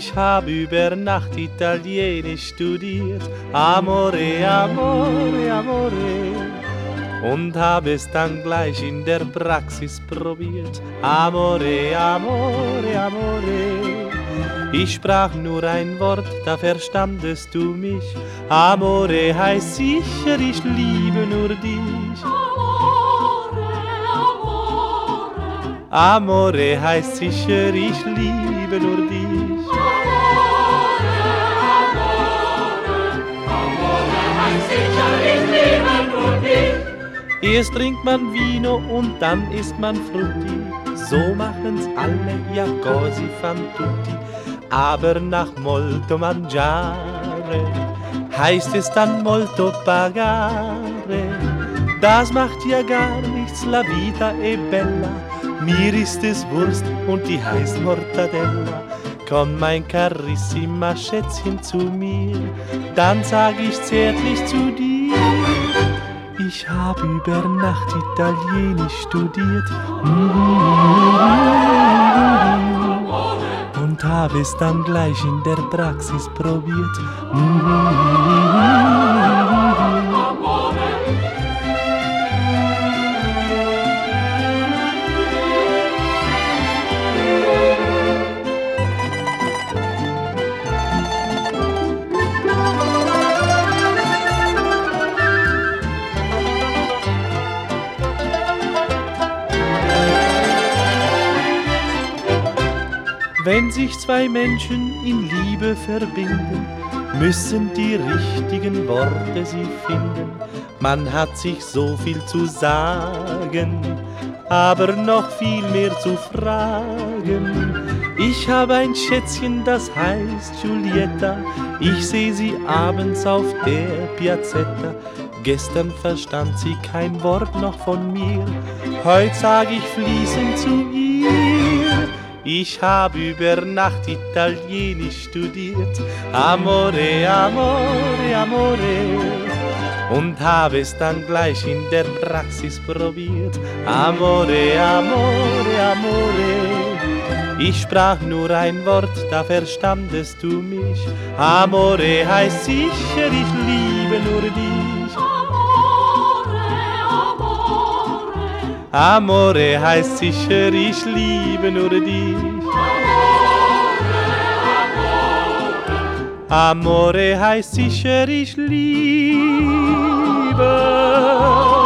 Ich hab über Nacht Italienisch studiert, Amore, amore, amore. Und hab es dann gleich in der Praxis probiert, Amore, amore, amore. Ich sprach nur ein Wort, da verstandest du mich, Amore heißt sicher, ich liebe nur dich. Amore heißt sicher, ich liebe nur dich. Amore heißt sicher, ich liebe nur dich. Erst trinkt man Vino und dann isst man Frutti, so machen's alle, ja così fan tutti. Aber nach molto mangiare heißt es dann molto pagare. Das macht ja gar nichts, la vita è bella. Mir ist es Wurst und die heißt Mortadella. Komm, mein Carissima Schätzchen zu mir, dann sag ich zärtlich zu dir. Ich hab über Nacht Italienisch studiert und hab es dann gleich in der Praxis probiert. Wenn sich zwei Menschen in Liebe verbinden, müssen die richtigen Worte sie finden. Man hat sich so viel zu sagen, aber noch viel mehr zu fragen. Ich habe ein Schätzchen, das heißt Giulietta. Ich seh sie abends auf der Piazzetta. Gestern verstand sie kein Wort noch von mir. Heut sag ich fließend zu ihr. Ich hab über Nacht Italienisch studiert, Amore, amore, amore. Und hab es dann gleich in der Praxis probiert, Amore, amore, amore. Ich sprach nur ein Wort, da verstandest du mich, Amore heißt sicher, ich liebe nur dich. Amore heißt sicher, ich liebe nur dich. Amore heißt sicher, ich liebe